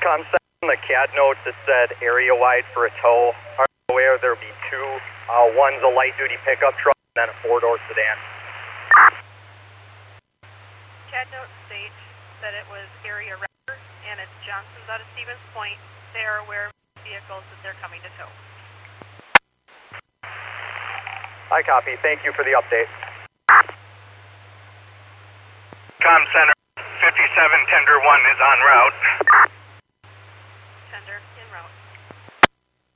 Concept on the CAD notes, it said area-wide for a tow. Are you aware there'll be two? One's a light-duty pickup truck and then a four-door sedan. CAD notes state that it was area record, and it's Johnson's out of Stevens Point. They are aware of vehicles that they're coming to tow. I copy. Thank you for the update. Com Center, 57 Tender 1 is en route.